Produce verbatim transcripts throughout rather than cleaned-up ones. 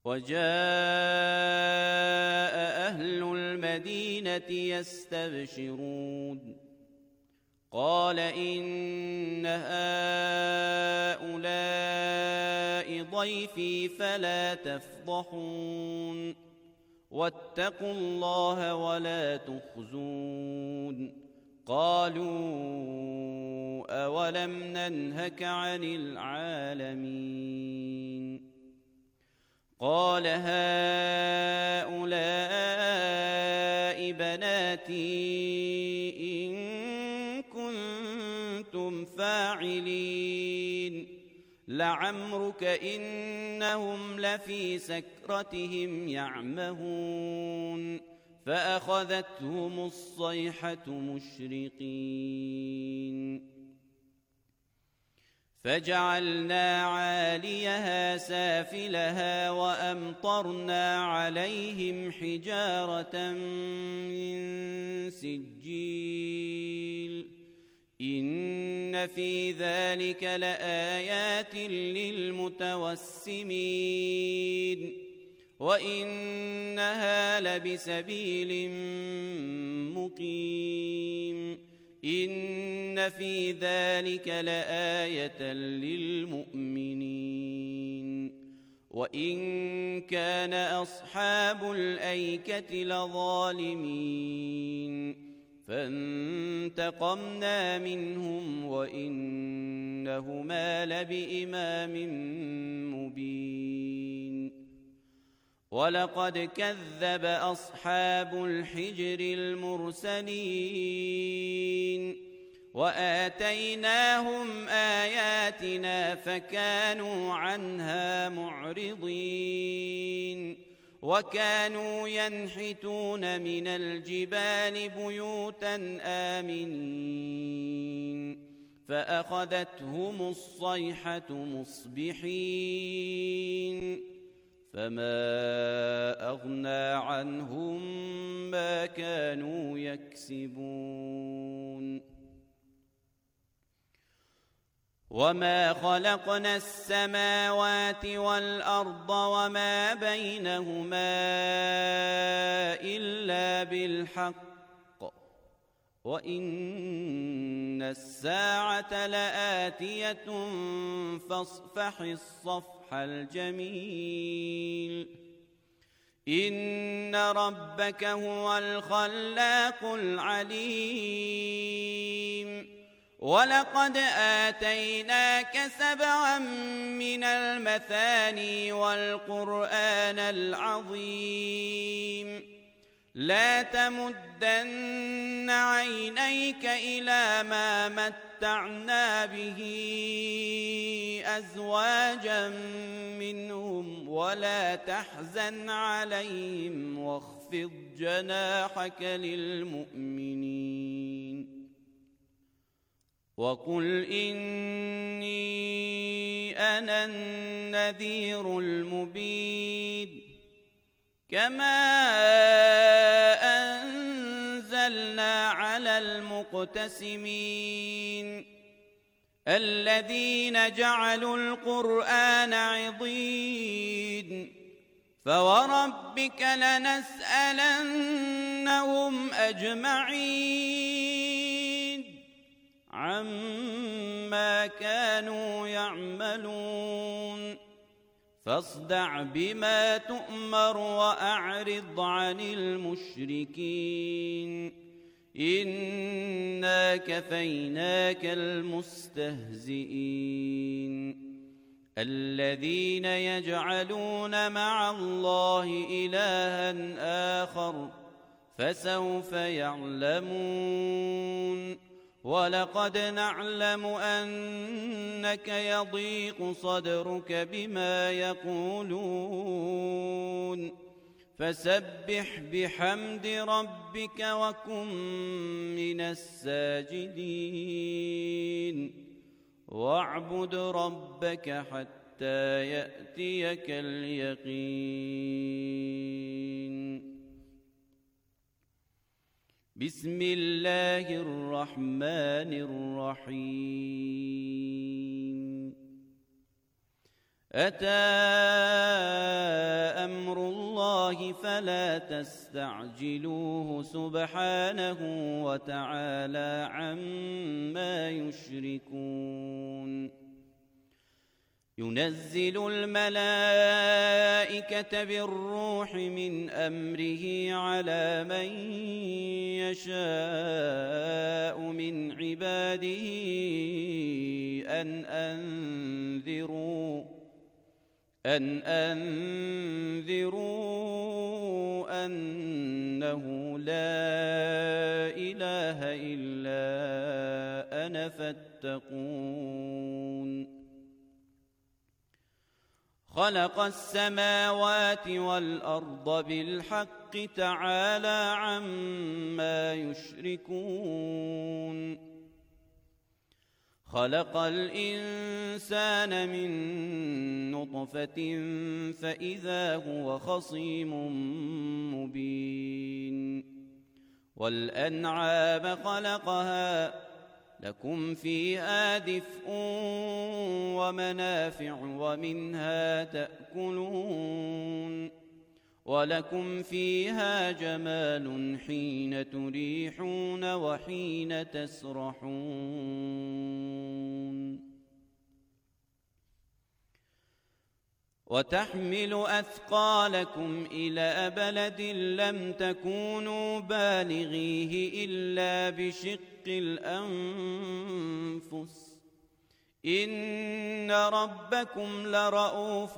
وجاء أهل المدينة يستبشرون قال إن هؤلاء ضيفي فلا تفضحون واتقوا الله ولا تخزون قالوا أولم ننهك عن العالمين قال هؤلاء بناتي إن كنتم فاعلين لعمرك إنهم لفي سكرتهم يعمهون فأخذتهم الصيحة مشرقين فجعلنا عاليها سافلها وأمطرنا عليهم حجارة من سجيل إن في ذلك لآيات للمتوسمين وإنها لبسبيل مقيم إن في ذلك لآية للمؤمنين وإن كان أصحاب الأيكة لظالمين فانتقمنا منهم وإنهما لبإمام مبين ولقد كذب أصحاب الحجر المرسلين وآتيناهم آياتنا فكانوا عنها معرضين وكانوا ينحتون من الجبال بيوتا آمنين فأخذتهم الصيحة مصبحين فما أغنى عنهم ما كانوا يكسبون وما خلقنا السماوات والأرض وما بينهما إلا بالحق وإن الساعة لآتية فاصفح الصفح الجميل إن ربك هو الخلاق العليم ولقد آتيناك سبعا من المثاني والقرآن العظيم لا تمدن عينيك إلى ما متعنا به أزواجا منهم ولا تحزن عليهم واخفض جناحك للمؤمنين وقل إني أنا النذير المبين كما أنزلنا على المقتسمين الذين جعلوا القرآن عضين فوربك لنسألنهم أجمعين عما كانوا يعملون فاصدع بما تؤمر وأعرض عن المشركين إنا كفيناك المستهزئين الذين يجعلون مع الله إلها آخر فسوف يعلمون ولقد نعلم أنك يضيق صدرك بما يقولون فسبح بحمد ربك وكن من الساجدين واعبد ربك حتى يأتيك اليقين بسم الله الرحمن الرحيم أتى أمر الله فلا تستعجلوه سبحانه وتعالى عما يشركون ينزل الملائكة بالروح من أمره على من يشاء من عباده أن أنذروا أن أنذروا أنه لا إله إلا أنا فاتقون خلق السماوات والأرض بالحق تعالى عما يشركون خلق الإنسان من نطفة فإذا هو خصيم مبين والأنعام خلقها لكم فيها دفء ومنافع ومنها تأكلون ولكم فيها جمال حين تريحون وحين تسرحون وتحمل أثقالكم إلى بلد لم تكونوا بالغيه إلا بشق الأنفس إن ربكم لرؤوف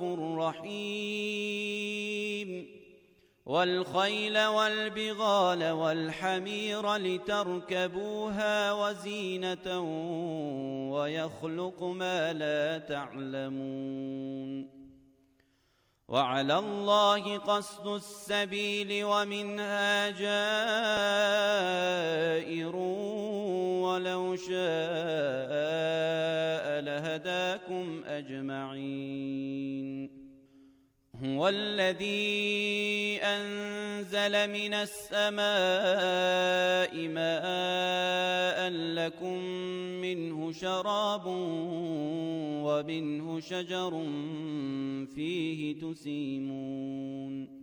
رحيم والخيل والبغال والحمير لتركبوها وزينة ويخلق ما لا تعلمون وعلى الله قصد السبيل ومنها جائر ولو شاء لهداكم أجمعين هو الذي أنزل من السماء ماء لكم منه شراب ومنه شجر فيه تسيمون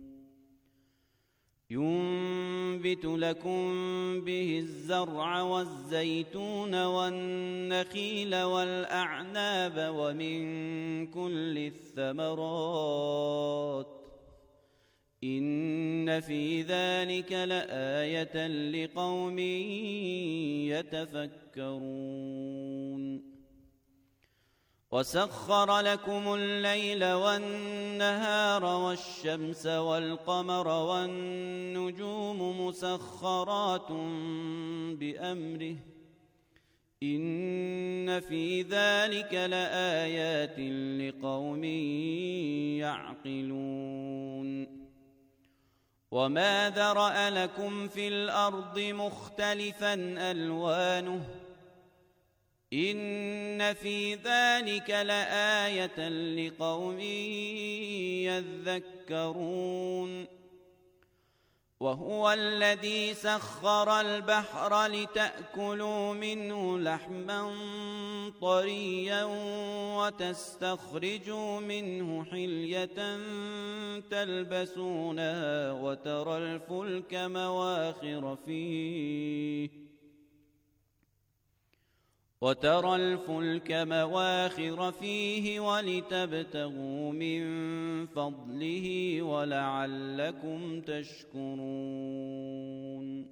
ينبت لكم به الزرع والزيتون والنخيل والأعناب ومن كل الثمرات إن في ذلك لآية لقوم يتفكرون وسخر لكم الليل والنهار والشمس والقمر والنجوم مسخرات بأمره إن في ذلك لآيات لقوم يعقلون وما ذرأ لكم في الأرض مختلفا ألوانه إن في ذلك لآية لقوم يذكرون وهو الذي سخر البحر لتأكلوا منه لحما طريا وتستخرجوا منه حلية تلبسونها وترى الفلك مواخر فيه وترى الفلك مواخر فيه ولتبتغوا من فضله ولعلكم تشكرون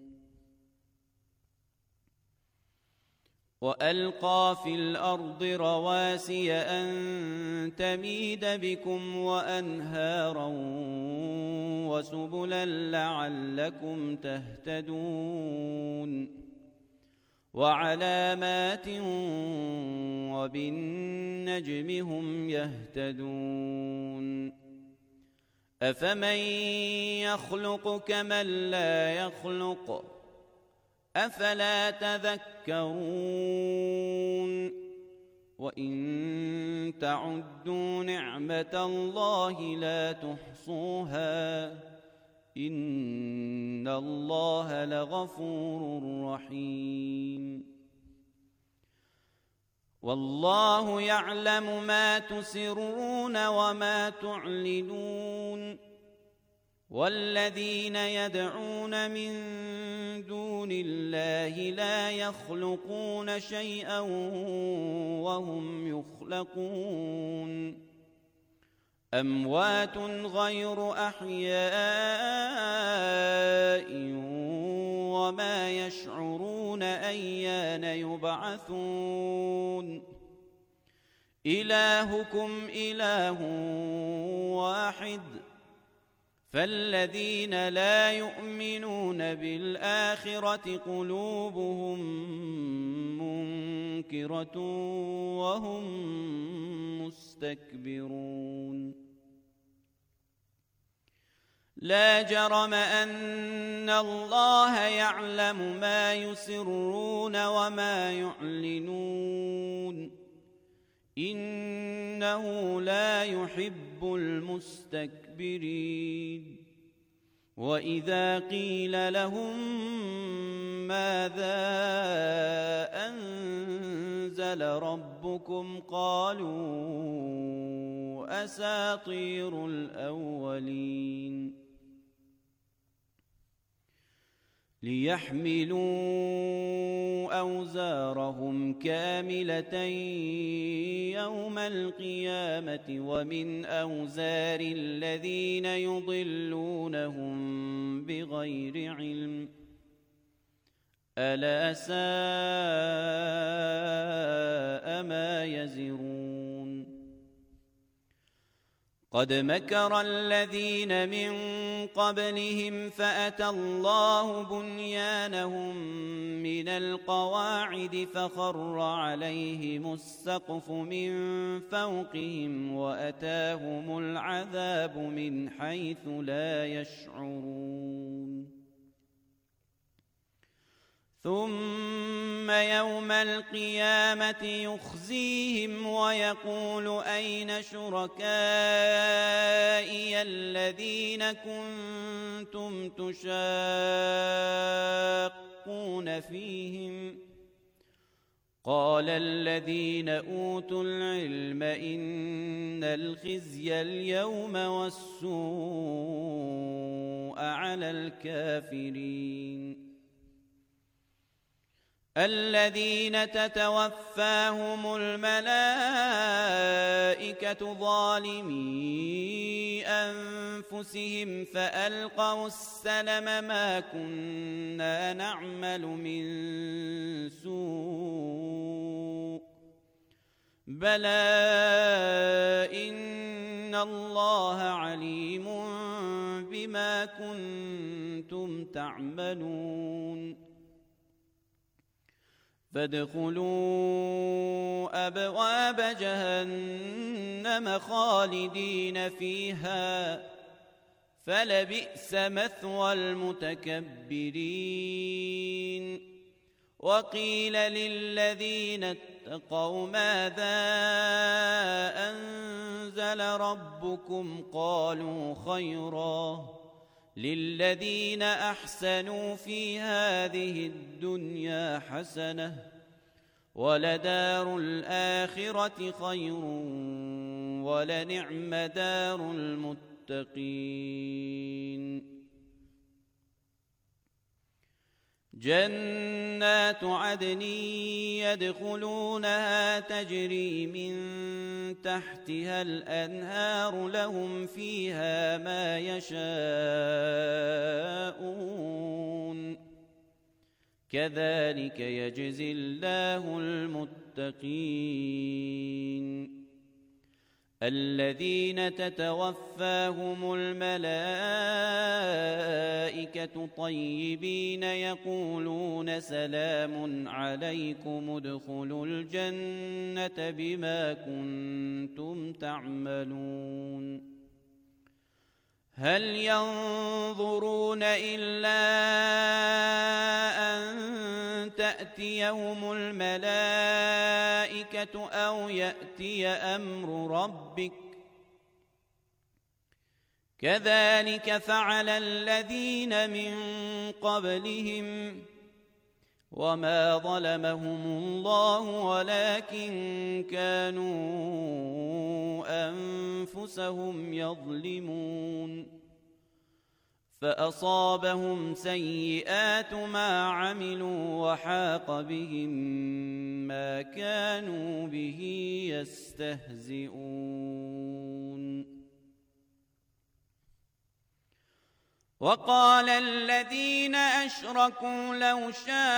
وألقى في الأرض رواسي أن تميد بكم وأنهارا وسبلا لعلكم تهتدون وعلامات وبالنجم هم يهتدون أفمن يخلق كمن لا يخلق أفلا تذكرون وإن تعدوا نعمة الله لا تحصوها إن الله لغفور رحيم والله يعلم ما تسرون وما تعلنون والذين يدعون من دون الله لا يخلقون شيئا وهم يخلقون أموات غير أحياء وما يشعرون أيان يبعثون إلهكم إله واحد فالذين لا يؤمنون بالآخرة قلوبهم منكرة وهم مستكبرون لا جرم أن الله يعلم ما يسرون وما يعلنون إنه لا يحب المستكبرين وإذا قيل لهم ماذا أنزل ربكم قالوا أساطير الأولين ليحملوا أوزارهم كاملة يوم القيامة ومن أوزار الذين يضلونهم بغير علم ألا ساء ما يزرون قد مكر الذين من قبلهم فأتى الله بنيانهم من القواعد فخر عليهم السقف من فوقهم وأتاهم العذاب من حيث لا يشعرون ثم يوم القيامة يخزيهم ويقول أين شركائي الذين كنتم تشاقون فيهم قال الذين أوتوا العلم إن الخزي اليوم والسوء على الكافرين الذين تتوفاهم الملائكة ظالمي أنفسهم فألقوا السلم ما كنا نعمل من سوء بلى إن الله عليم بما كنتم تعملون فادخلوا أبواب جهنم خالدين فيها فلبئس مثوى المتكبرين وقيل للذين اتقوا ماذا أنزل ربكم قالوا خيرا للذين أحسنوا في هذه الدنيا حسنة ولدار الآخرة خير ولنعم دار المتقين جنات عدن يدخلونها تجري من تحتها الأنهار لهم فيها ما يشاءون كذلك يجزي الله المتقين الذين تتوفاهم الملائكة طيبين يقولون سلام عليكم ادخلوا الجنة بما كنتم تعملون هل ينظرون إلا أن تأتيهم الملائكة أو يأتي أمر ربك كذلك فعل الذين من قبلهم وما ظلمهم الله ولكن كانوا أنفسهم يظلمون فأصابهم سيئات ما عملوا وحاق بهم ما كانوا به يستهزئون وقال الذين أشركوا لو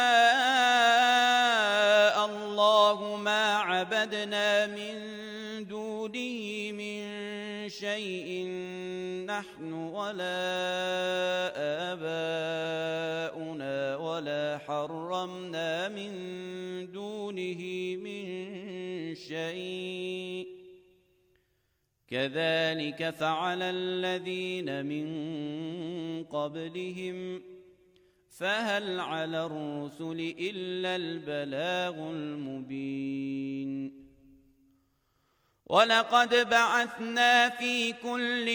شاء الله ما عبدنا من دونه من شيء نحن ولا آباؤنا ولا حرمنا من دونه من شيء كذلك فعل الذين من قبلهم فهل على الرسل إلا البلاغ المبين ولقد بعثنا في كل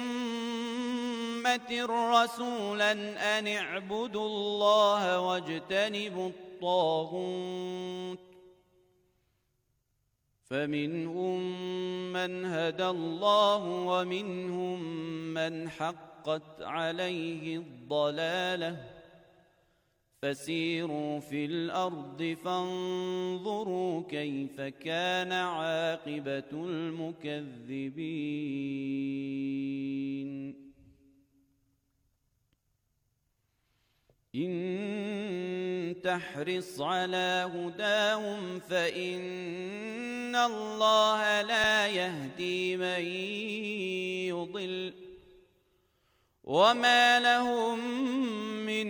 أمة رسولا أن اعبدوا الله واجتنبوا الطاغوت فمنهم من هدى الله ومنهم من حقت عليه الضلالة فسيروا في الأرض فانظروا كيف كان عاقبة المكذبين إن تحرص على هداهم فإن الله لا يهدي من يضل وما لهم من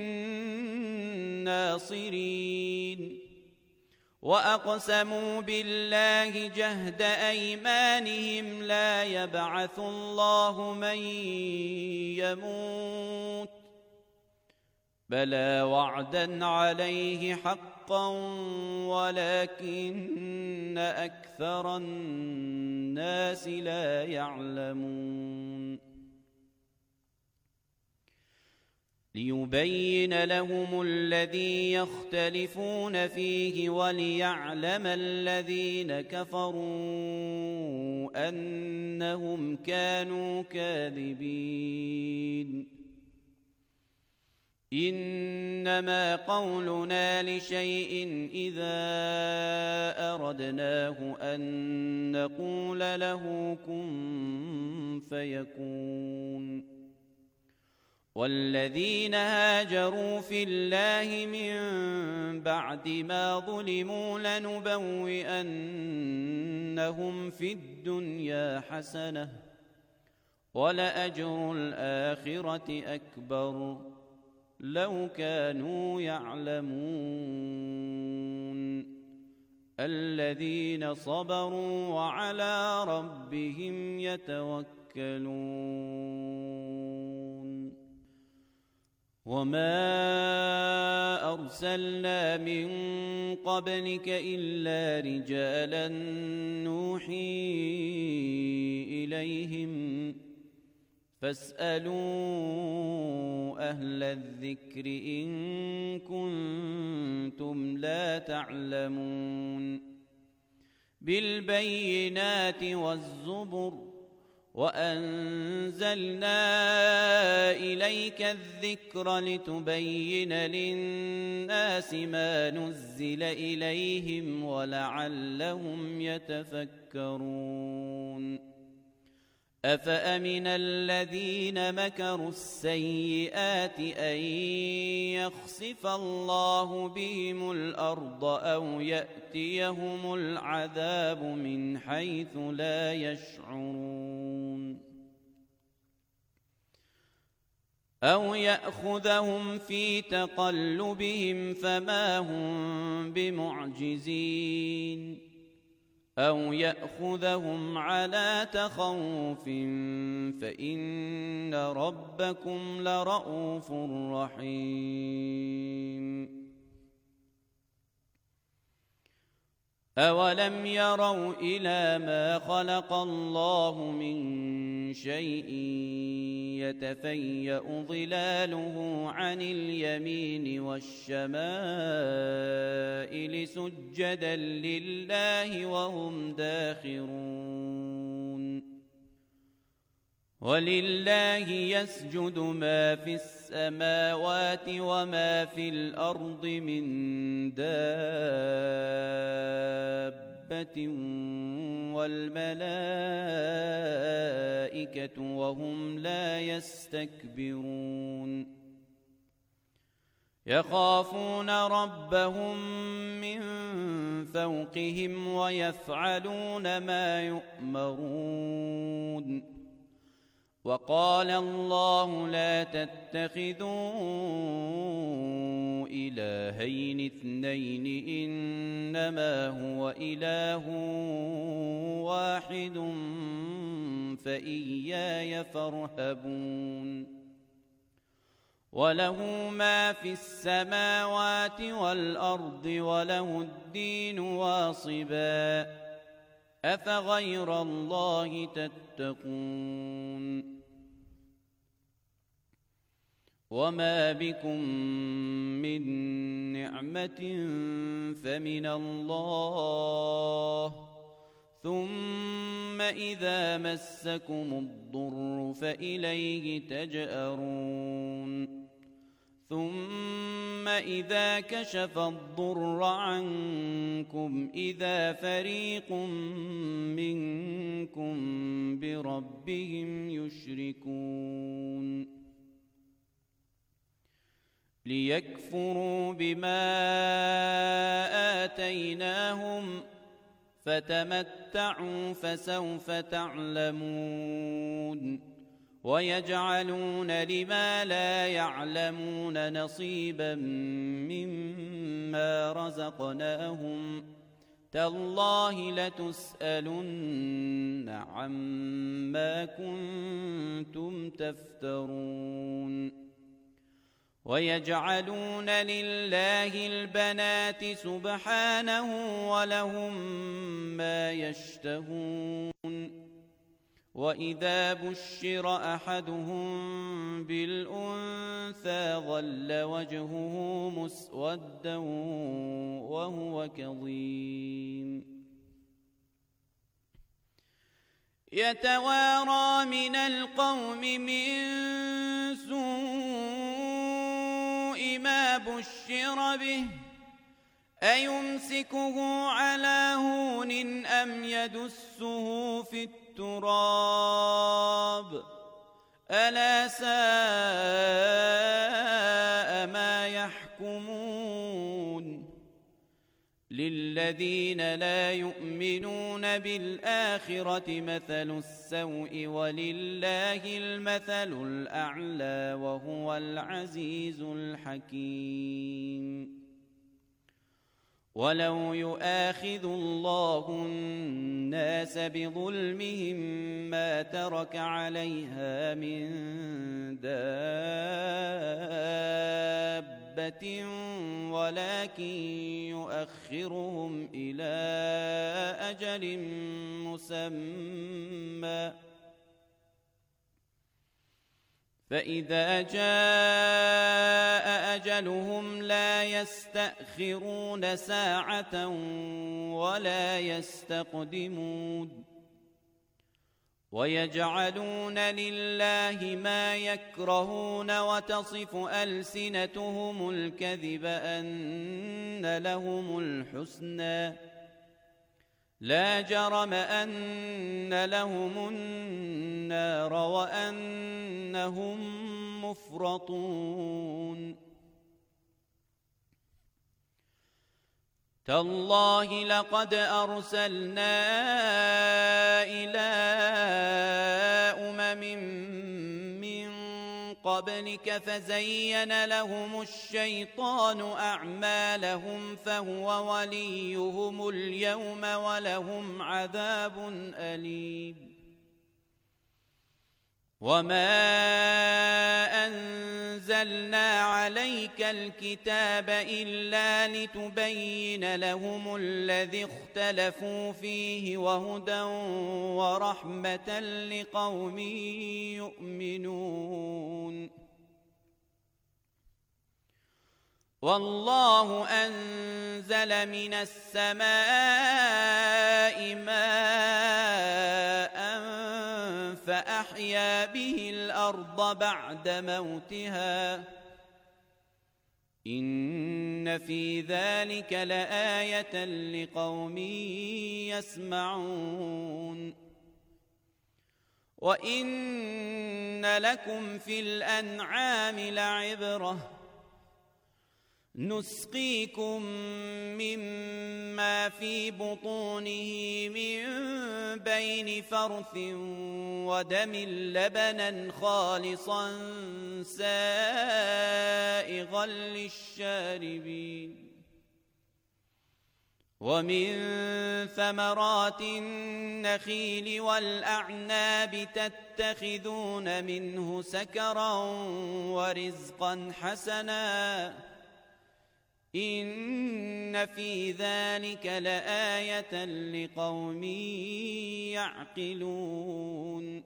ناصرين وأقسموا بالله جهد أيمانهم لا يبعث الله من يموت بلى وعدا عليه حقا ولكن أكثر الناس لا يعلمون ليبين لهم الذي يختلفون فيه وليعلم الذين كفروا أنهم كانوا كاذبين إنما قولنا لشيء إذا أردناه أن نقول له كن فيكون والذين هاجروا في الله من بعد ما ظلموا لنبوئنهم في الدنيا حسنة ولأجر الآخرة أكبر لو كانوا يعلمون الذين صبروا وعلى ربهم يتوكلون وما أرسلنا من قبلك إلا رجالا نوحي إليهم فاسألوا أهل الذكر إن كنتم لا تعلمون بالبينات والزبر وأنزلنا إليك الذكر لتبين للناس ما نزل إليهم ولعلهم يتفكرون أفأمن الذين مكروا السيئات أن يخسف الله بهم الأرض أو يأتيهم العذاب من حيث لا يشعرون أو يأخذهم في تقلبهم فما هم بمعجزين أو يأخذهم على تخوف فإن ربكم لرءوف رحيم أولم يروا إلى ما خلق الله من شيء يتفيأ ظلاله عن اليمين والشمائل سجدا لله وهم داخرون ولله يسجد ما في السماوات وما في الأرض من دابة والملائكة وهم لا يستكبرون يخافون ربهم من فوقهم ويفعلون ما يؤمرون وقال الله لا تتخذوا إلهين اثنين إنما هو إله واحد فإياي فارهبون وله ما في السماوات والأرض وله الدين واصبا أفغير الله تتقون وما بكم من نعمة فمن الله ثم إذا مسكم الضر فإليه تجأرون ثم إذا كشف الضر عنكم إذا فريق منكم بربهم يشركون ليكفروا بما آتيناهم فتمتعوا فسوف تعلمون ويجعلون لما لا يعلمون نصيبا مما رزقناهم تالله لتسألن عما كنتم تفترون ويجعلون لله البنات سبحانه ولهم ما يشتهون وإذا بشر أحدهم بالأنثى ظل وجهه مسودا وهو كظيم يتوارى من القوم من سوء ما بشر به أيمسكه على هون أم يدسه في التراب ألا ساء ما يحكمون للذين لا يؤمنون بالآخرة مثل السوء ولله المثل الأعلى وهو العزيز الحكيم ولو يؤاخذ الله الناس بظلمهم ما ترك عليها من دابة ولكن يؤخرهم إلى أجل مسمى فإذا جاء أجلهم لا يستأخرون ساعة ولا يستقدمون ويجعلون لله ما يكرهون وتصف ألسنتهم الكذب أن لهم الحسنى لا جرم أن لهم النار وأنهم مفرطون تالله لقد أرسلنا إلى أمم من قبلك فزين لهم الشيطان أعمالهم فهو وليهم اليوم ولهم عذاب أليم وما أنزل نزلنا عليك الكتاب إلا لتبين لهم الذي اختلفوا فيه وهدى ورحمة لقوم يؤمنون والله أنزل من السماء ماء فأحيا به الأرض بعد موتها إن في ذلك لآية لقوم يسمعون وإن لكم في الأنعام لعبرة نسقيكم مما في بطونه من بين فرث ودم لبنا خالصا سائغا للشاربين ومن ثمرات النخيل والأعناب تتخذون منه سكرا ورزقا حسنا إن في ذلك لآية لقوم يعقلون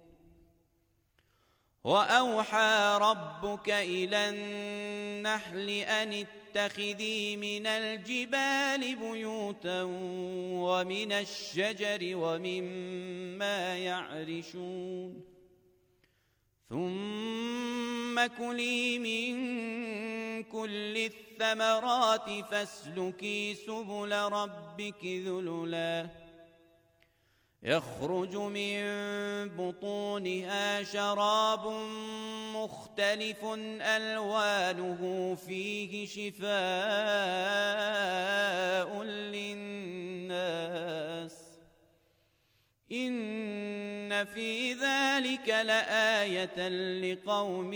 وأوحى ربك إلى النحل أن اتخذي من الجبال بيوتا ومن الشجر ومما يعرشون ثم كلي من كل الثمرات فاسلكي سبل ربك ذللا يخرج من بطونها شراب مختلف ألوانه فيه شفاء للناس إن في ذلك لآية لقوم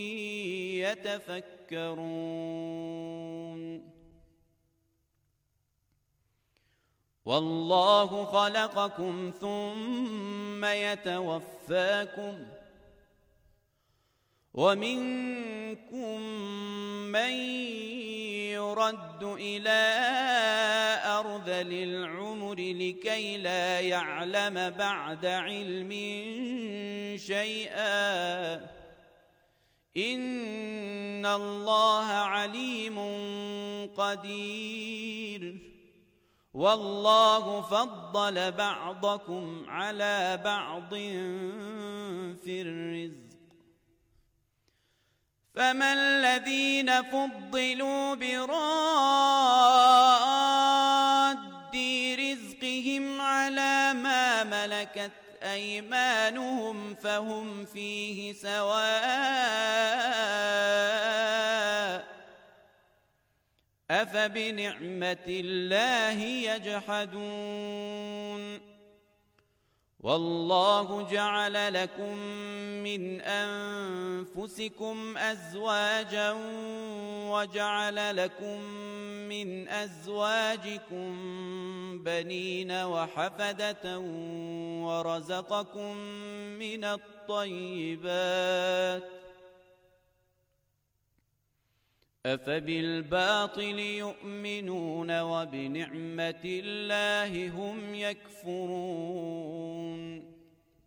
يتفكرون والله خلقكم ثم يتوفاكم ومنكم من يرد إلى أرذل العمر لكي لا يعلم بعد علم شيئا إن الله عليم قدير والله فضل بعضكم على بعض في الرزق فما الذين فضلوا براد رزقهم على ما ملكت أيمانهم فهم فيه سواء أفبنعمة الله يجحدون والله جعل لكم من أنفسكم أزواجا وجعل لكم من أزواجكم بنين وحفدة ورزقكم من الطيبات أفبالباطل يؤمنون وبنعمة الله هم يكفرون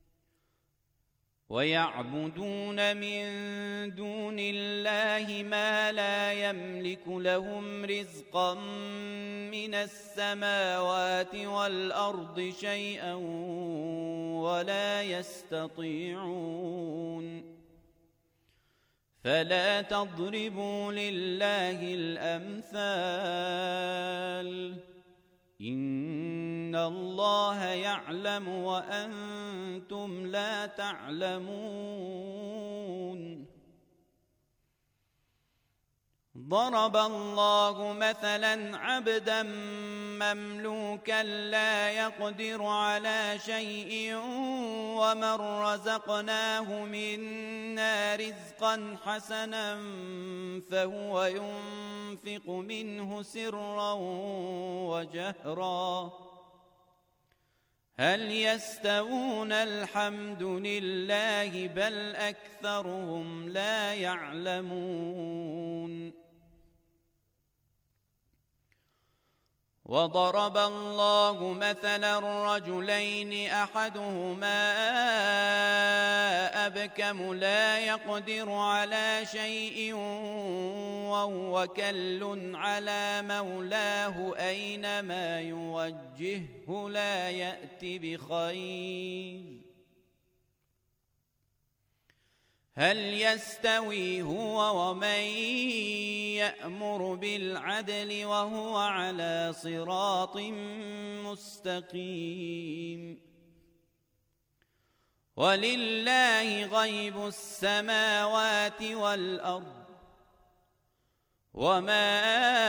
ويعبدون من دون الله ما لا يملك لهم رزقا من السماوات والأرض شيئا ولا يستطيعون فلا تضربوا لله الأمثال إن الله يعلم وأنتم لا تعلمون ضرب الله مثلا عبدا مملوكا لا يقدر على شيء ومن رزقناه منا رزقا حسنا فهو ينفق منه سرا وجهرا هل يستوون الحمد لله بل أكثرهم لا يعلمون وضرب الله مثلا رجلين أحدهما أبكم لا يقدر على شيء وهو كل على مولاه أينما يوجهه لا يأتي بخير هل يستوي هو ومن يأمر بالعدل وهو على صراط مستقيم ولله غيب السماوات والأرض وما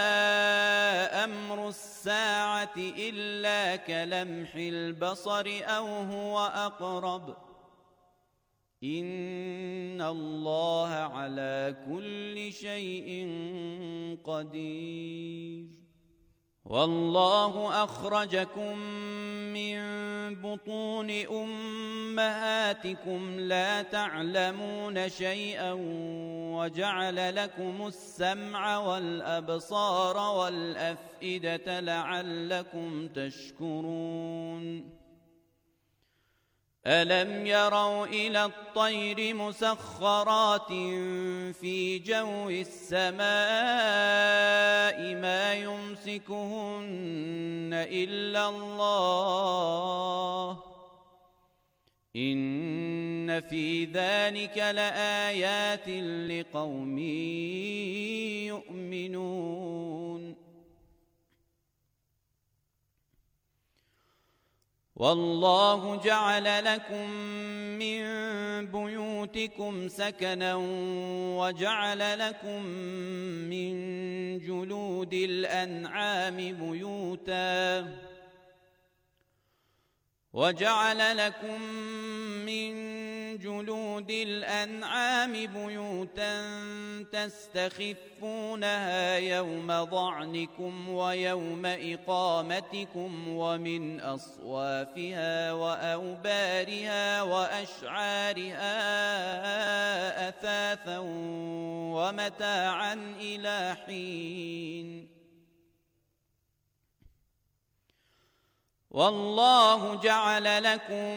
أمر الساعة إلا كلمح البصر أو هو أقرب إن الله على كل شيء قدير والله أخرجكم من بطون أمهاتكم لا تعلمون شيئا وجعل لكم السمع والأبصار والأفئدة لعلكم تشكرون ألم يروا إلى الطير مسخرات في جو السماء ما يمسكهن إلا الله إن في ذلك لآيات لقوم يؤمنون والله جعل لكم من بيوتكم سكنا وجعل لكم من جلود الأنعام بيوتا وجعل لكم من جلود الأنعام بيوتا تستخفونها يوم ضعنكم ويوم إقامتكم ومن أصوافها وأوبارها وأشعارها أثاثا ومتاعا إلى حين والله جعل لكم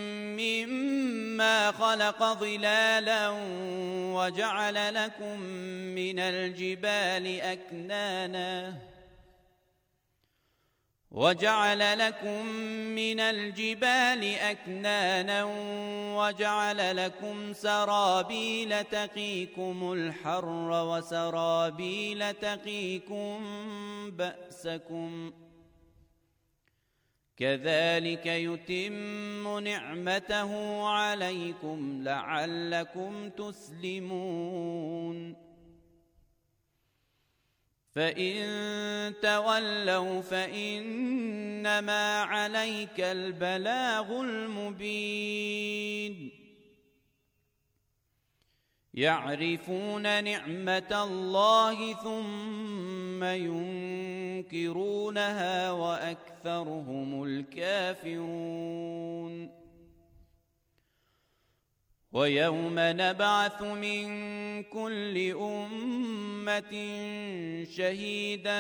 مما خلق ظلالا وجعل لكم من الجبال أكنانا وجعل لكم من الجبال أكنانا وجعل لكم سرابيل تقيكم الحر وسرابيل تقيكم بأسكم كذلك يتم نعمته عليكم لعلكم تسلمون فإن تولوا فإنما عليك البلاغ المبين يعرفون نعمة الله ثم ينكرونها وأكثرهم الكافرون ويوم نبعث من كل أمة شهيدا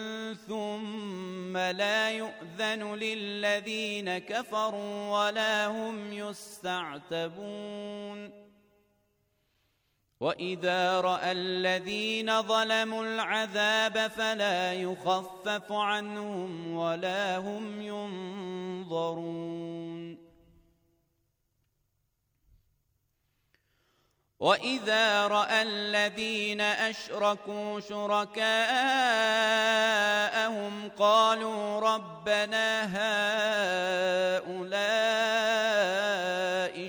ثم لا يؤذن للذين كفروا ولا هم يستعتبون وإذا رأى الذين ظلموا العذاب فلا يخفف عنهم ولا هم ينظرون وإذا رأى الذين أشركوا شركاءهم قالوا ربنا هؤلاء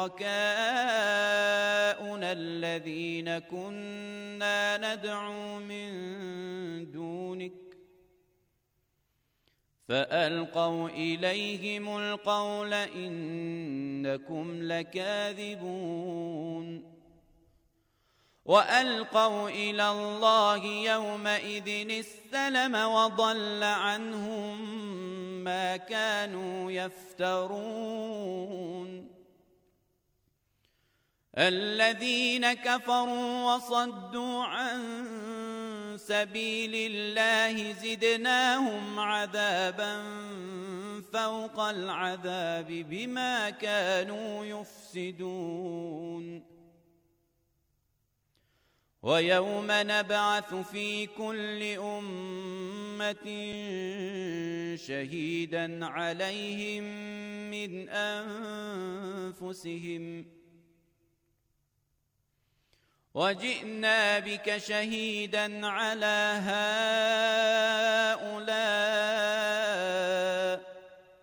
شركاؤنا الذين كنا ندعو من دونك فألقوا إليهم القول إنكم لكاذبون وألقوا إلى الله يومئذ السلم وضل عنهم ما كانوا يفترون الذين كفروا وصدوا عن سبيل الله زدناهم عذابا فوق العذاب بما كانوا يفسدون ويوم نبعث في كل أمة شهيدا عليهم من أنفسهم وجئنا بك شهيدا على هؤلاء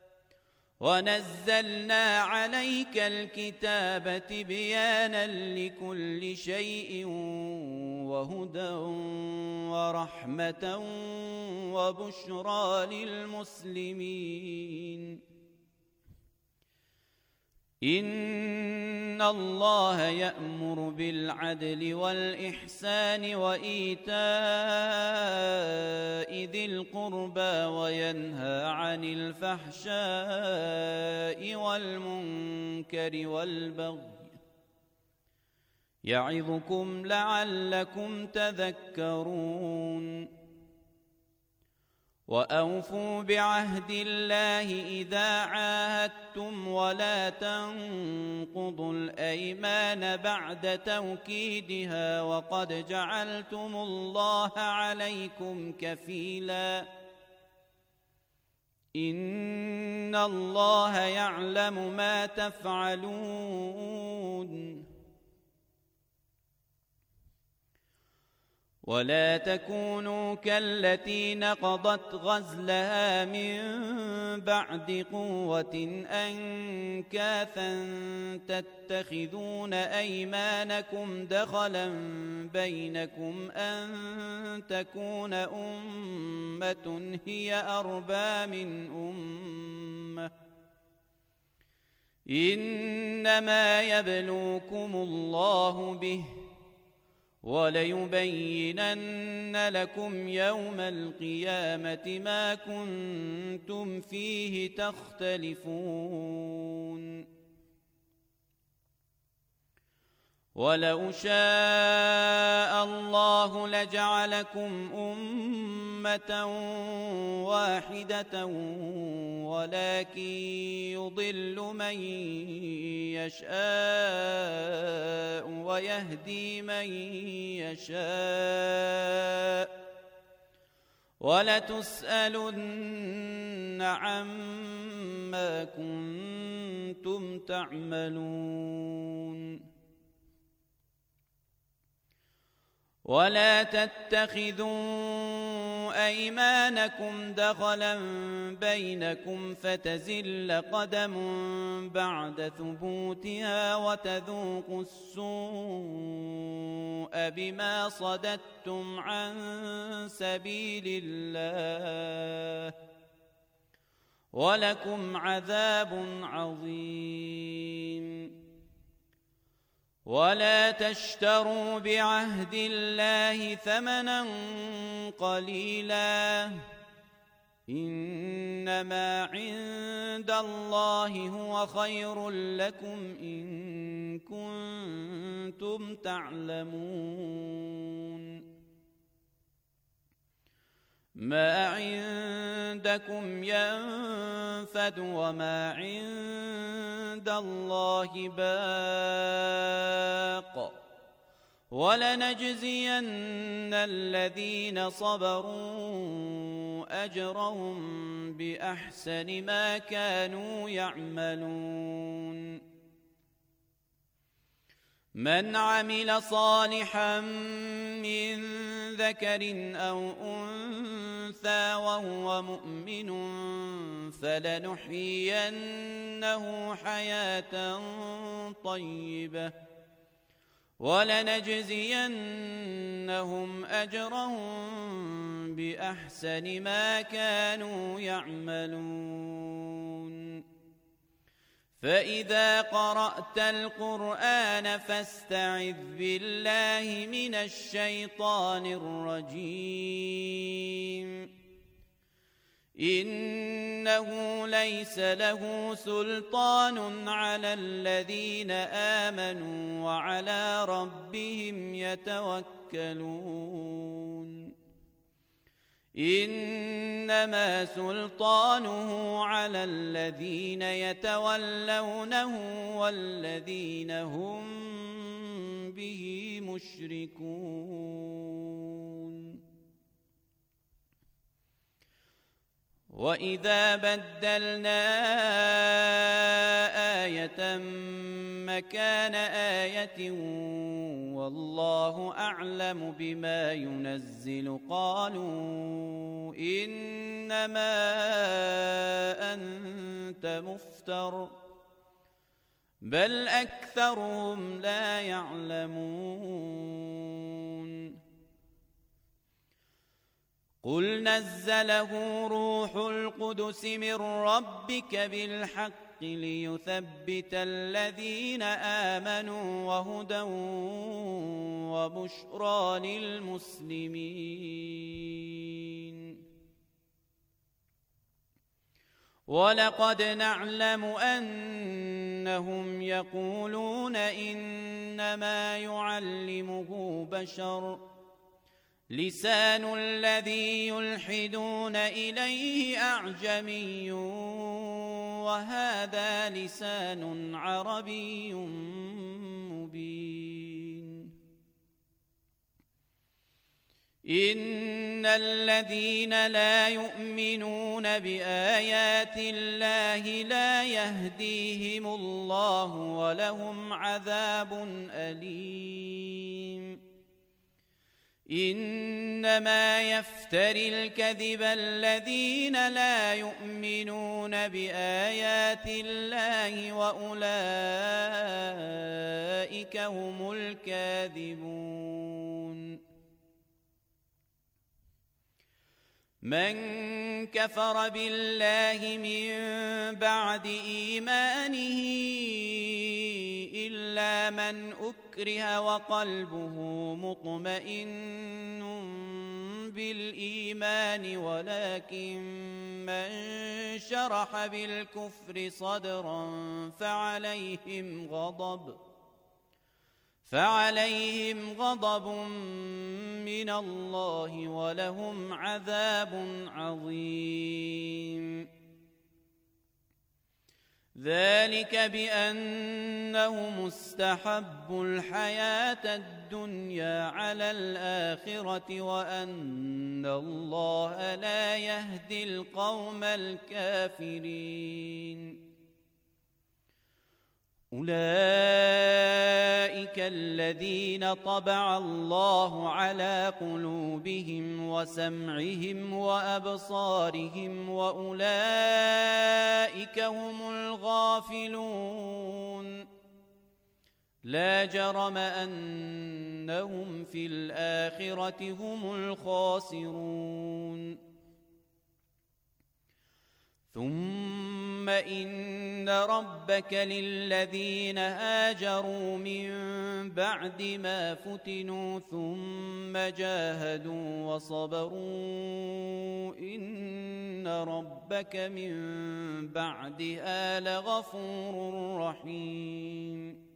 ونزلنا عليك الكتاب تبيانا لكل شيء وهدى ورحمة وبشرى للمسلمين إن الله يأمر بالعدل والإحسان وإيتاء ذي القربى وينهى عن الفحشاء والمنكر والبغي يعظكم لعلكم تذكرون وأوفوا بعهد الله إذا عاهدتم ولا تنقضوا الأيمان بعد توكيدها وقد جعلتم الله عليكم كفيلا إن الله يعلم ما تفعلون ولا تكونوا كالتي نقضت غزلها من بعد قوة أنكاثا تتخذون أيمانكم دخلا بينكم أن تكون أمة هي أربى من أمة إنما يبلوكم الله به وليبينن لكم يوم القيامة ما كنتم فيه تختلفون ولو شاء الله لجعلكم أمة واحدة ولكن يضل من يشاء ويهدي من يشاء ولتسألن عما كنتم تعملون ولا تتخذوا أيمانكم دخلا بينكم فتزل قدم بعد ثبوتها وتذوقوا السوء بما صددتم عن سبيل الله ولكم عذاب عظيم ولا تشتروا بعهد الله ثمنا قليلا إنما عند الله هو خير لكم إن كنتم تعلمون ما عندكم ينفد وما عند الله باق ولنجزين الذين صبروا أجرهم بأحسن ما كانوا يعملون من عمل صالحا من ذكر أو أنثى وهو مؤمن فلنحيينه حياة طيبة ولنجزينهم أجرهم بأحسن ما كانوا يعملون فإذا قرأت القرآن فاستعذ بالله من الشيطان الرجيم إنه ليس له سلطان على الذين آمنوا وعلى ربهم يتوكلون إنما سلطانه على الذين يتولونه والذين هم به مشركون وإذا بدلنا آية مكان آية والله أعلم بما ينزل قالوا إنما أنت مفتر بل أكثرهم لا يعلمون قل نزله روح القدس من ربك بالحق ليثبت الذين آمنوا وهدى وبشرى للمسلمين ولقد نعلم أنهم يقولون إنما يعلمه بشر لسان الذي يلحدون إليه أعجمي وهذا لسان عربي مبين إن الذين لا يؤمنون بآيات الله لا يهديهم الله ولهم عذاب أليم إنما يفتري الكذب الذين لا يؤمنون بآيات الله وأولئك هم الكاذبون من كفر بالله من بعد إيمانه إلا من أكره وقلبه مطمئن بالإيمان ولكن من شرح بالكفر صدرا فعليهم غضب فعليهم غضب من الله ولهم عذاب عظيم ذلك بأنهم استحبوا الحياة الدنيا على الآخرة وأن الله لا يهدي القوم الكافرين أولئك الذين طبع الله على قلوبهم وسمعهم وأبصارهم وأولئك هم الغافلون لا جرم أنهم في الآخرة هم الخاسرون ثم إن ربك للذين هاجروا من بعد ما فتنوا ثم جاهدوا وصبروا إن ربك من بعدها لغفور رحيم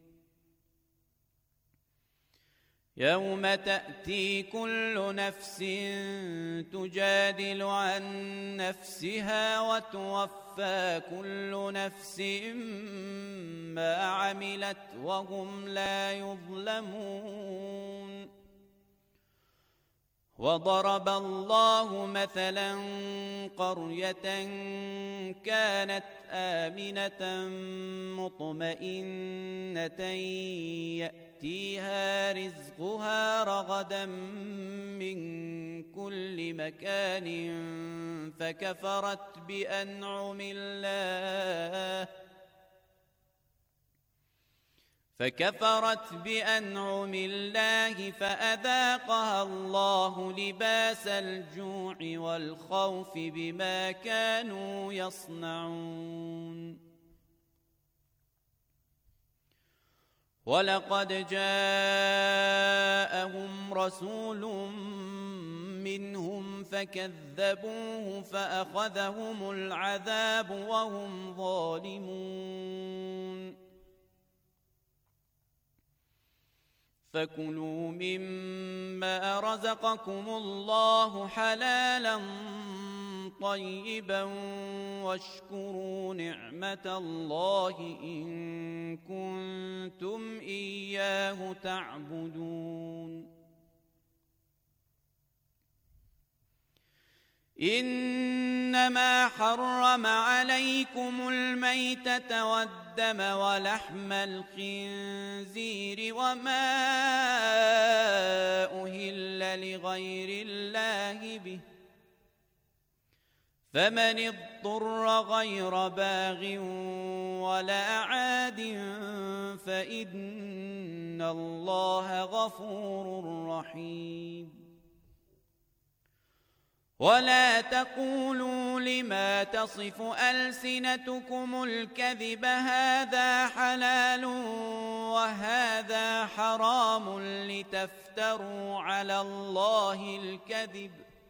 يوم تأتي كل نفس تجادل عن نفسها وتوفى كل نفس ما عملت وهم لا يظلمون وضرب الله مثلا قرية كانت آمنة مطمئنة يأتيها رزقها رغدا من كل مكان فكفرت بأنعم الله فكفرت بأنعم الله فأذاقها الله لباس الجوع والخوف بما كانوا يصنعون ولقد جاءهم رسول منهم فكذبوه فأخذهم العذاب وهم ظالمون فكلوا مما رزقكم الله حلالا طيبا واشكروا نعمة الله إن كنتم إياه تعبدون إنما حرم عليكم الميتة والدم ولحم الخنزير وما أهل لغير الله به فمن اضطر غير باغ ولا عاد فإن الله غفور رحيم ولا تقولوا لما تصف ألسنتكم الكذب هذا حلال وهذا حرام لتفتروا على الله الكذب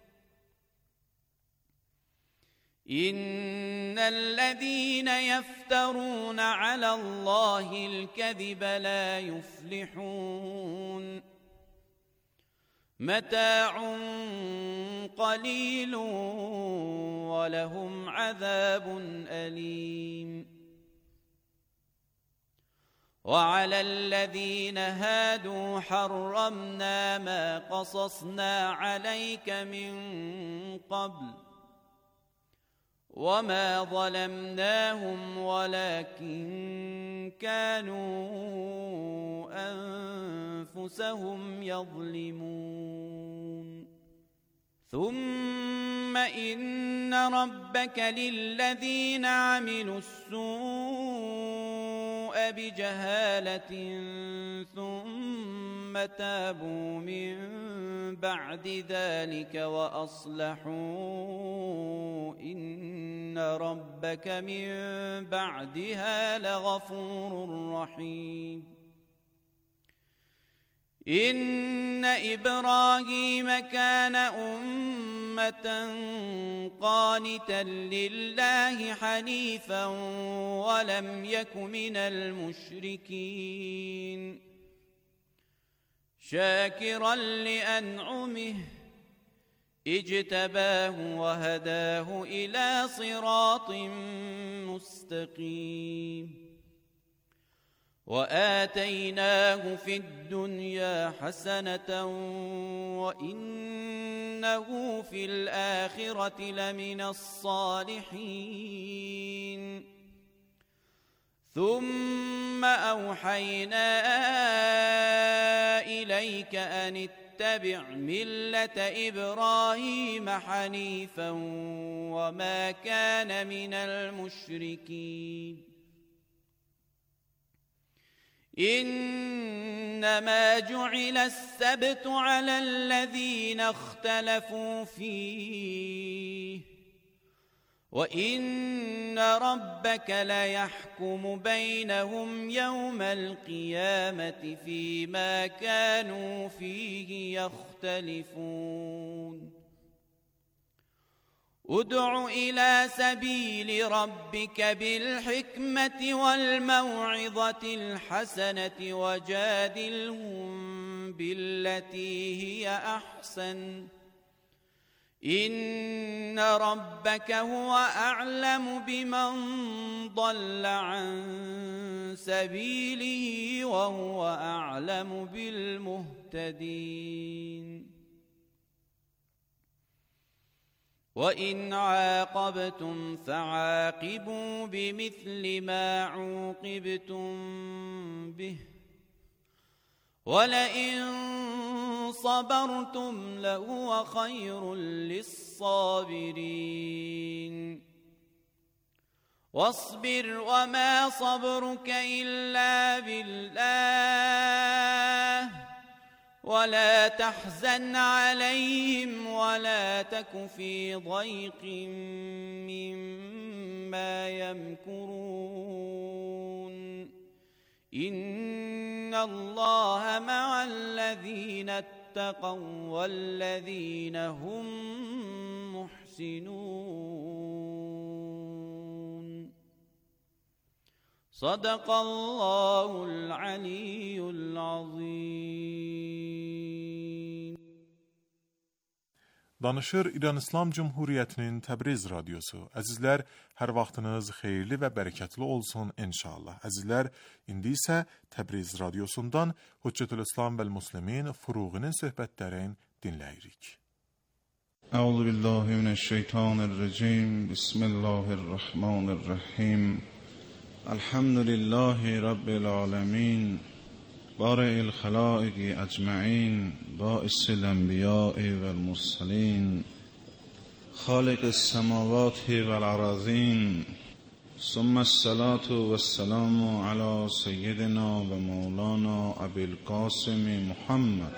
إن الذين يفترون على الله الكذب لا يفلحون متاع قليل ولهم عذاب أليم وعلى الذين هادوا حرمنا ما قصصنا عليك من قبل وما ظلمناهم ولكن كانوا أنفسهم يظلمون ثم إن ربك للذين عملوا السوء بجهالة ثم تابوا من بعد ذلك وأصلحوا إن ربك من بعدها لغفور رحيم إن إبراهيم كان أمة قانتا لله حنيفا ولم يك من المشركين شاكرا لأنعمه اجتباه وهداه إلى صراط مستقيم وآتيناه في الدنيا حسنة وإنه في الآخرة لمن الصالحين ثم أوحينا إليك أن اتبع ملة إبراهيم حنيفا وما كان من المشركين إنما جعل السبت على الذين اختلفوا فيه وإن ربك ليحكم بينهم يوم القيامة فيما كانوا فيه يختلفون ادع إلى سبيل ربك بالحكمة والموعظة الحسنة وجادلهم بالتي هي أحسن إن ربك هو أعلم بمن ضل عن سبيله وهو أعلم بالمهتدين وإن عاقبتم فعاقبوا بمثل ما عوقبتم به ولئن صبرتم لهو خير للصابرين واصبر وما صبرك إلا بالله ولا تحزن عليهم ولا تك في ضيق مما يمكرون إن الله مع الذين اتقوا اتقوا والذين هم محسنون صدق الله العلی العظیم. Danışır İran İslam Cumhuriyyətinin Təbriz radiosu. Əzizlər, hər vaxtınız xeyirli və bərəkətli olsun inşallah. Əzizlər, indi isə Təbriz radiosundan Hüccətül-İslam vəl-Müslimin Furuğinin söhbətlərini dinləyirik. Əuzu billahi mineşşeytanirracim. Bismillahirrahmanirrahim. Elhamdülillahi rabbil alamin. بارئ الخلائق اجمعین باعث الانبیاء والمرسلین خالق السماوات والارضین ثم الصلاة والسلام على سیدنا و مولانا ابی القاسم محمد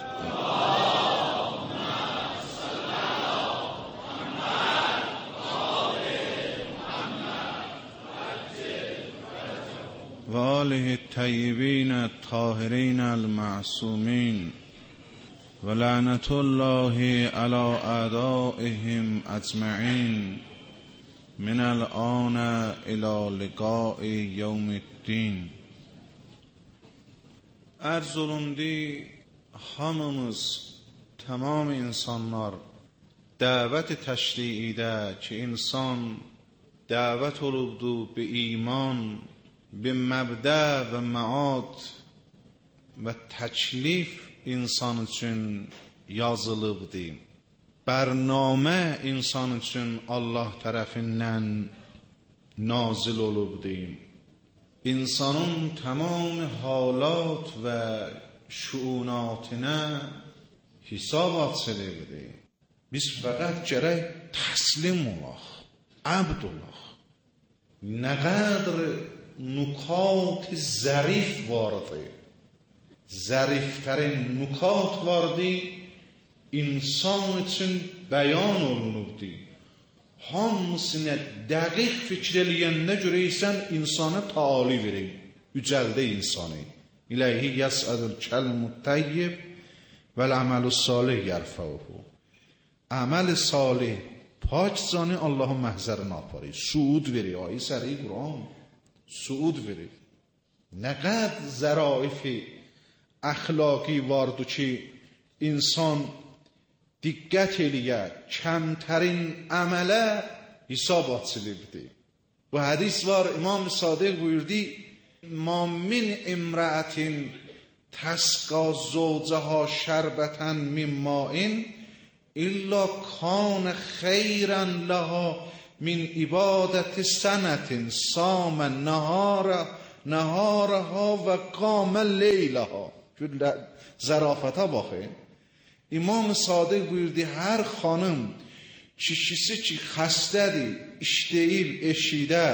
و آله الطیبین الطاهرین المعصومین و لعنت الله علی اعدائهم اجمعین من الآن الی لقاء یوم الدین. Arz olundu, hamımız, tamam insanlar dəvət təşriidə ki, insan dəvət olubdu bi iman, به مبدأ و معاد و تکلیف insan üçün yazılıbdır. Bərnamə insan üçün Allah tərəfindən nazil olubdur. İnsanın tamam halat və şuunatına hesab açılırdır. Biz fəqət gərək təslim olaq, abd olaq. Nə qədər نکات ظریف وارده ظریفترین نکات وارده insan üçün bəyan olunubdur. Hamısına dəqiq fikr eləyəndə görəysən insana taali verir, yücəldə insanı. İləyhi yəsədül kəlmü təyyib vəl-əməl-ü salih yərfəuhu. Əməl salih پاک زانی الله محضر ناپاری سعود وری آیه سری قرآن سعود وری نقد ظرائف اخلاقی واردو که انسان diqqət eləyə, kəmtərin əmələ hesab açılıbdır. Bu hədis var, İmam Sadiq buyurdu, ma min imra'atin təsqa zovcəha şərbətən min ma'in İlla kânə xeyrən ləha min ibadəti sənətin samən nəhara nəharaha və qamən leyləha. Zərafətə baxın. İmam Sadiq buyurdu, hər xanım kişisi ki xəstədir, işləyib eşidə,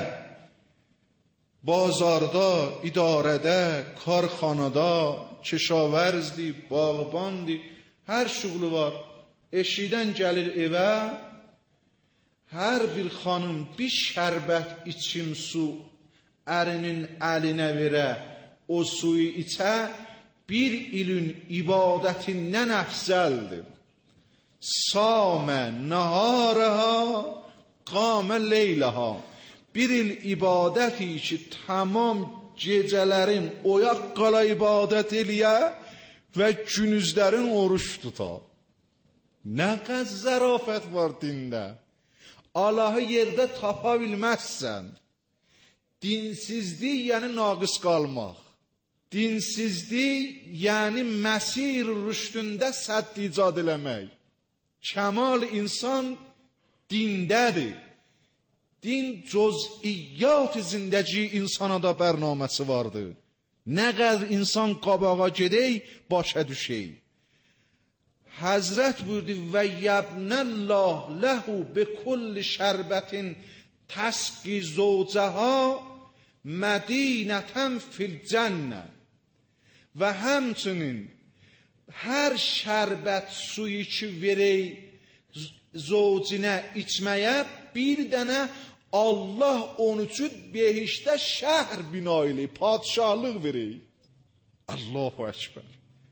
bazarda, idarədə, karxanada, keşavərzdir, bağbandır, hər şuğlu var. Eşidən gəlir evə, hər bir xanım bir şərbət içim su ərinin əlinə verə, o suyu içə, bir ilin ibadətindən əfzəldir. Samə nəharaha, qamə leyləha. Bir il ibadəti ki, tamam gecələrin oyaq qala ibadət eləyə və günüzlərin oruç tutar. Nə qədər zərafət var dində. Allahı yerdə tapa bilməzsən. Dinsizlik yəni naqis qalmaq. Dinsizlik yəni məsir rüşdündə sədd icad eləmək. Kəmal insan dindədir. Din cüz'iyyat zindəci insana da bərnaməsi vardır. Nə qədər insan qabağa gedək, başa düşək. Həzrət buyurdu və yəbnəllah ləhu bi kulli şərbətin təsqi zovcəha mədinətən fil cənnə. Və həmçinin hər şərbət suyu ki verək zovcinə içməyə bir dənə Allah onun üçün behişdə şəhər bina eləyib, padişahlıq verək. Allahu Ekber.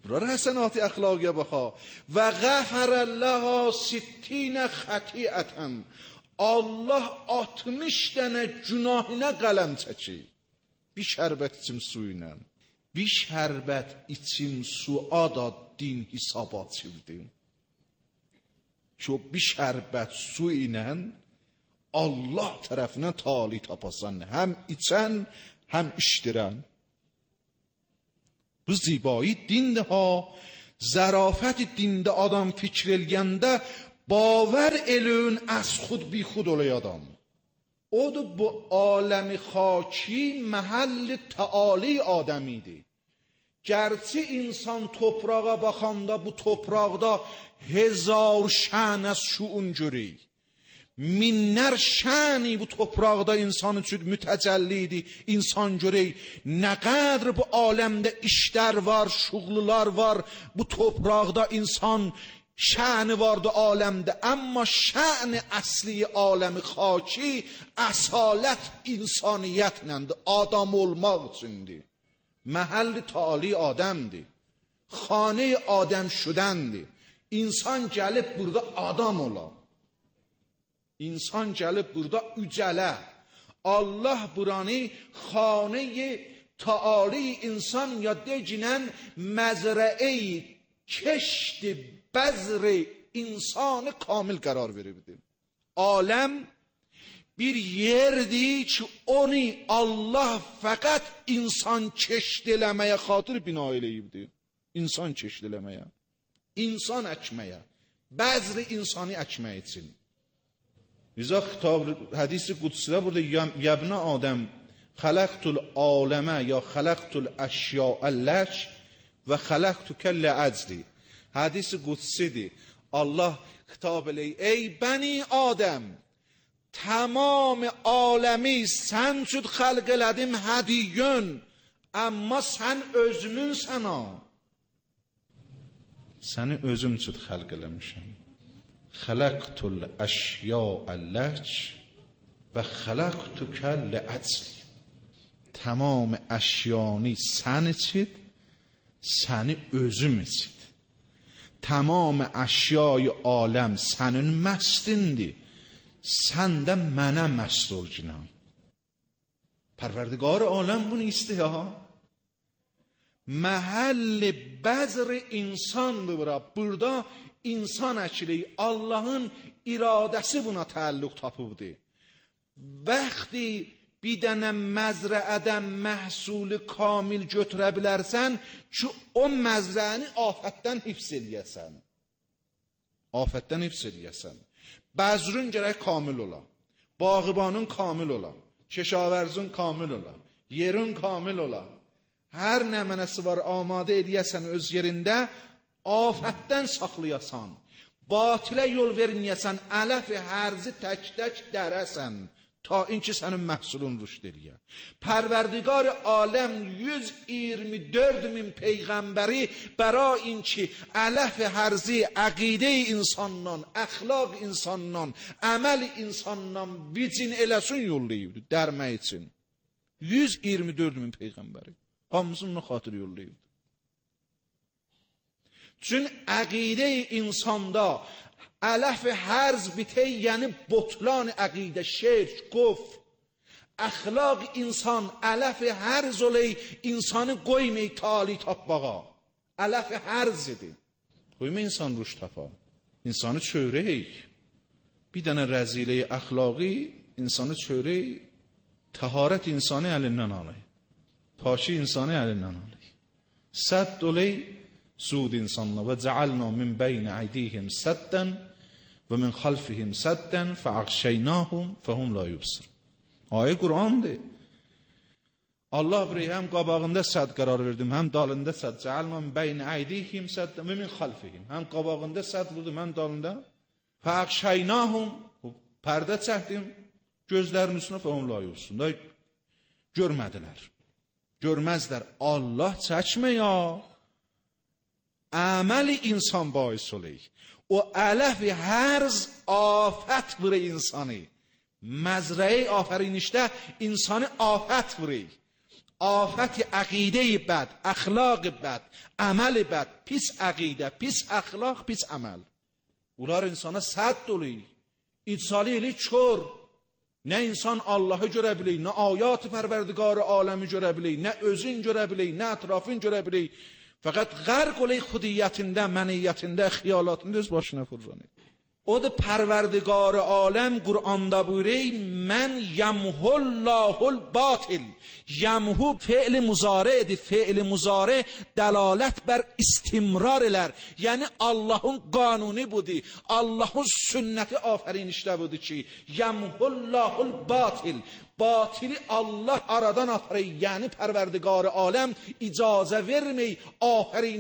برای حسنات اخلاقی بخوا و غفر الله ستین خطیئتا Allah altmış dənə günahına qələm çəkir. Bir şərbət içim su ilə. Bir şərbət içim su da din hesabat çildim. Ki o bir şərbət su ilə Allah tərəfinə tali tapasan. Həm içən, həm işdirən. Bu zibayi dindir ha. Zərafət dində adam fikr eləyəndə باور elün از خود بی خود olayı adam. O da bu alemi خاکی محل تعالی آدمیdir. Gerçi insan toprağa baxanda bu topraqda hezar şən az şuun görür. Minlər şəni bu topraqda insan üçün mütəcəllidir. İnsan görür nə qədər bu aləmdə işlər var, şuğlular var. Bu topraqda insan şəni vardı aləmdə, amma şəni əsli aləmi xaki əsalət insaniyyətləndir, adam olmaq üçündür. Məhəlli tali adəmdir, xanə adəm şudəndir. İnsan gəlib burada adam ola. İnsan gəlib burada ücələ. Allah buranı xanə taali insan ya decinən məzrəə-i keşdi bəzr-i insanı kamil qərar veribdir. Aləm bir yerdir ki, onu Allah fəqət insan keşd eləməyə xatır bina eləyibdir. İnsan keşd eləməyə, insan əkməyə, bəzr-i insanı əkmək üçün. Bizə xitab, hədisi qudsidə burada yəbnə Adəm xələqtul aləmə ya xələqtul əşya'əllək və xələqtükə ləəcli. Hadisi qudsidir. Allah xitab eləyir. Ey bəni Adəm, tamam aləmi sən üçün xəlq elədim hədiyyün, amma sən özümünsən ha. Səni özüm üçün xəlq eləmişəm. Xələqtul əşya'əllək və xələqtükə ləəcli. Tamam əşyanı sən üçün, səni özüm üçün. Tamam əşyayı aləm sənin məstindir. Sən də mənə məst olginam. Pərverdigar aləm bunu istəyir ha. Məhəlli bəzr-i insandır bura. Burada insan əkili. Allahın iradəsi buna təalluq tapıbdır. Bəxti bir dənə məzrəədən məhsulu kamil götürə bilərsən ki, o məzrəni afətdən hifz eləyəsən. Afətdən hifz eləyəsən. Bəzrün gərək kamil ola. Bağıbanın kamil ola. Keşavərzün kamil ola. Yerin kamil ola. Hər nə mənəsi var amadə eləyəsən öz yerində, afətdən saxlayasan. Batilə yol verməyəsən, ələf-i hərzi tək-tək dərəsən. Ta inki sənin məhsulun rüşd eləyə. Pərverdigar aləm yüz iyirmi dörd min peyğəmbəri bəra inki ələf-i hərzi əqidə insandan, əxlaq insandan, əməl insandan vicin eləsin yollayıbdır, dərmək üçün. yüz iyirmi dörd min peyğəmbəri. Hamısını xatır yollayıbdır. Çün əqidə insanda ələf-i hərz bitey, yəni botlan əqidə, şirk, kufr, əxlaq insan, ələf-i hərz oley, insanı qoymay tali tapbağa. Ələf-i hərz idi. Qoyma insan ruş tapa. İnsanı çöyrək. Bir dənə rəzilə-i əxlaqi, insanı çöyrək, təharət insanı əlindən alay. Paşi insanı əlindən alay. Sədd oley, سود insanlar və cəalna min beyn əydihim səddən və min xalfihim səddən fəəğşəynahum fəhum la yubsir. Ayə Qur'andır. Allah buraya həm qabağında sədd qərar verdim, həm dalında sədd. Cəalna min beyn əydihim səddən və min xalfihim. Həm qabağında sədd vurdum, həm dalında. Fəəğşəynahum, pərdə çəkdim, gözlərinin üstünə fəhum la yubsir. Görmədilər. Görməzlər. Allah çəkmə ya. Əməli insan bahis oley. O ələf-i hərz afət vurur insanı. Məzrəyi afərinişdə insanı afət vurur. afət əqidə-i bəd, əxlaq-ı bəd, əməl-i bəd, pis əqidə, pis əxlaq, pis əməl. Bunlar insana sədd olur. İdsali ilə kör. Nə insan Allahı görə bilir, nə ayat-ı pərverdigar aləmi görə bilir, nə özün görə bilir, nə ətrafın görə bilir. Fəqət qərq olayı xudiyyətində, məniyyətində, xiyalatında öz başına fırlanır. O da pərverdigar aləm Qur'anda buyuruyor, mən yemhullahul batil. Yemhu fi'l muzari'dir. Fi'l muzari dəlalət bər istimrar elər. Yəni Allahın qanuni budur. Allahın sünnəti afərinişdə budur ki, yemhullahul batil. Batili Allah aradan aparır. Yəni pərverdigar aləm icazə vermir. Afərin